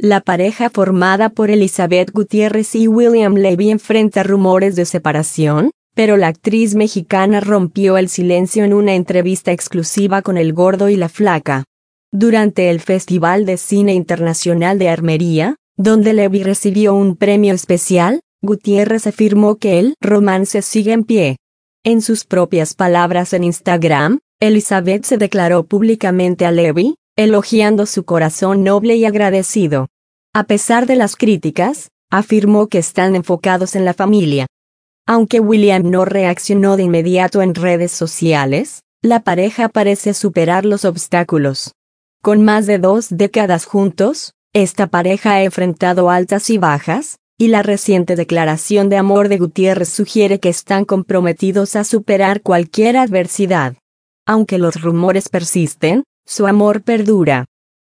La pareja formada por Elizabeth Gutiérrez y William Levy enfrenta rumores de separación, pero la actriz mexicana rompió el silencio en una entrevista exclusiva con El Gordo y la Flaca. Durante el Festival de Cine Internacional de Armería, donde Levy recibió un premio especial, Gutiérrez afirmó que el romance sigue en pie. En sus propias palabras en Instagram, Elizabeth se declaró públicamente a Levy, elogiando su corazón noble y agradecido. A pesar de las críticas, afirmó que están enfocados en la familia. Aunque William no reaccionó de inmediato en redes sociales, la pareja parece superar los obstáculos. Con más de 2 décadas juntos, esta pareja ha enfrentado altas y bajas, y la reciente declaración de amor de Gutiérrez sugiere que están comprometidos a superar cualquier adversidad. Aunque los rumores persisten, su amor perdura.